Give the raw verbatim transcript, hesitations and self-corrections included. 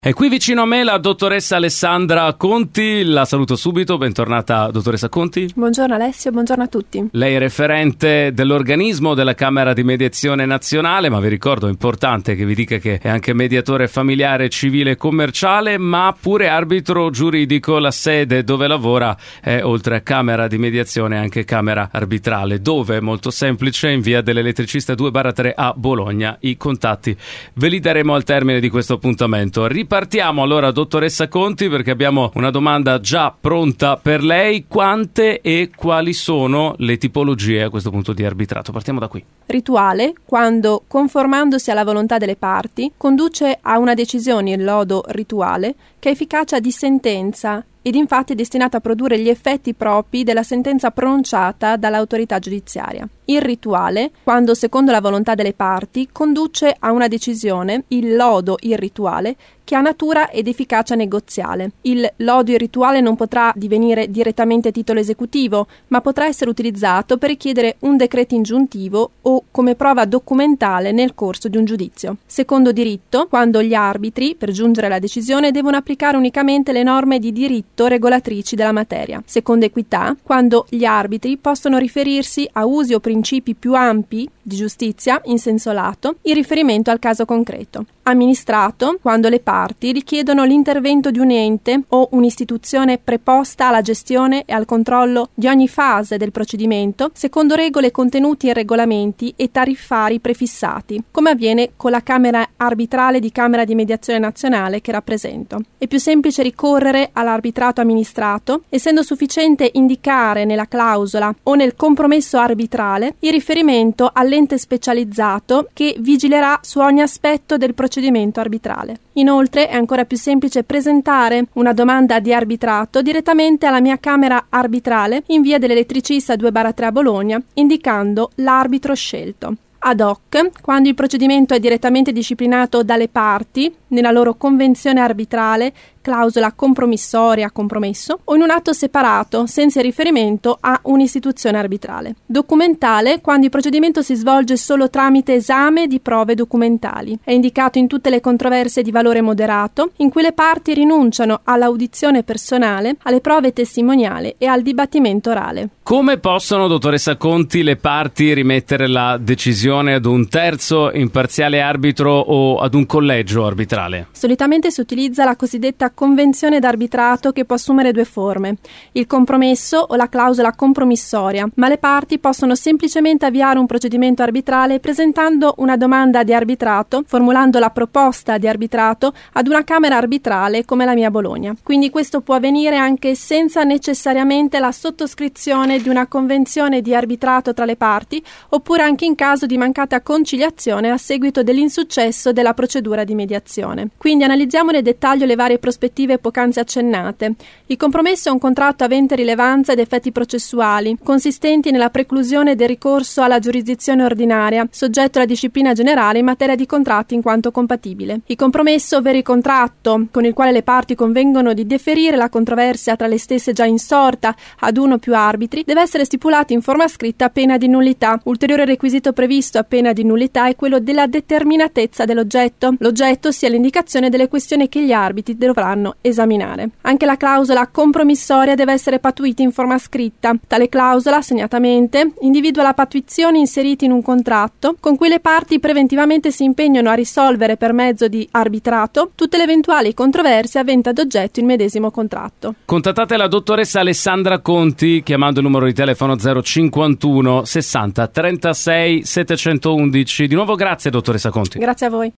E qui vicino a me la dottoressa Alessandra Conti, la saluto subito, bentornata dottoressa Conti. Buongiorno Alessio, buongiorno a tutti. Lei è referente dell'organismo della Camera di Mediazione Nazionale, ma vi ricordo, è importante che vi dica che è anche mediatore familiare, civile e commerciale, ma pure arbitro giuridico. La sede dove lavora è, oltre a Camera di Mediazione, anche Camera Arbitrale, dove è molto semplice, in via dell'Elettricista due barra tre a Bologna. I contatti ve li daremo al termine di questo appuntamento. Partiamo allora, dottoressa Conti, perché abbiamo una domanda già pronta per lei. Quante e quali sono le tipologie a questo punto di arbitrato? Partiamo da qui. Rituale, quando, conformandosi alla volontà delle parti, conduce a una decisione, il lodo rituale, che ha efficacia di sentenza ed infatti è destinato a produrre gli effetti propri della sentenza pronunciata dall'autorità giudiziaria. Irrituale, quando secondo la volontà delle parti conduce a una decisione, il lodo irrituale, che ha natura ed efficacia negoziale. Il lodo irrituale non potrà divenire direttamente titolo esecutivo, ma potrà essere utilizzato per richiedere un decreto ingiuntivo o come prova documentale nel corso di un giudizio. Secondo diritto, quando gli arbitri, per giungere alla decisione, devono applicare unicamente le norme di diritto regolatrici della materia. Secondo equità, quando gli arbitri possono riferirsi a usi o principi più ampi di giustizia in senso lato in riferimento al caso concreto. Amministrato, quando le parti richiedono l'intervento di un ente o un'istituzione preposta alla gestione e al controllo di ogni fase del procedimento, secondo regole contenute in regolamenti e tariffari prefissati, come avviene con la Camera Arbitrale di Camera di Mediazione Nazionale che rappresento. È più semplice ricorrere all'arbitrato amministrato, essendo sufficiente indicare nella clausola o nel compromesso arbitrale il riferimento all'ente specializzato che vigilerà su ogni aspetto del procedimento procedimento arbitrale. Inoltre è ancora più semplice presentare una domanda di arbitrato direttamente alla mia Camera Arbitrale in via dell'Elettricista due barra tre a Bologna, indicando l'arbitro scelto. Ad hoc, quando il procedimento è direttamente disciplinato dalle parti nella loro convenzione arbitrale, clausola compromissoria, compromesso, o in un atto separato, senza riferimento a un'istituzione arbitrale. Documentale, quando il procedimento si svolge solo tramite esame di prove documentali. È indicato in tutte le controversie di valore moderato, in cui le parti rinunciano all'audizione personale, alle prove testimoniali e al dibattimento orale. Come possono, dottoressa Conti, le parti rimettere la decisione ad un terzo imparziale arbitro o ad un collegio arbitrale? Solitamente si utilizza la cosiddetta convenzione d'arbitrato, che può assumere due forme: il compromesso o la clausola compromissoria, ma le parti possono semplicemente avviare un procedimento arbitrale presentando una domanda di arbitrato, formulando la proposta di arbitrato ad una Camera Arbitrale come la mia Bologna. Quindi questo può avvenire anche senza necessariamente la sottoscrizione di una convenzione di arbitrato tra le parti, oppure anche in caso di mancata conciliazione a seguito dell'insuccesso della procedura di mediazione. Quindi analizziamo nel dettaglio le varie prospettive poc'anzi accennate. Il compromesso è un contratto avente rilevanza ed effetti processuali, consistenti nella preclusione del ricorso alla giurisdizione ordinaria, soggetto alla disciplina generale in materia di contratti in quanto compatibile. Il compromesso, ovvero il contratto con il quale le parti convengono di deferire la controversia tra le stesse già insorta ad uno o più arbitri, deve essere stipulato in forma scritta a pena di nullità. Ulteriore requisito previsto a pena di nullità è quello della determinatezza dell'oggetto. L'oggetto sia l'indicazione delle questioni che gli arbitri dovranno esaminare. Anche la clausola compromissoria deve essere pattuita in forma scritta. Tale clausola, segnatamente, individua la pattuizione inserita in un contratto con cui le parti preventivamente si impegnano a risolvere per mezzo di arbitrato tutte le eventuali controversie aventi ad oggetto il medesimo contratto. Contattate la dottoressa Alessandra Conti chiamando il numero di telefono zero cinquantuno sessanta trentasei settecentoundici. Di nuovo grazie, dottoressa Conti. Grazie a voi.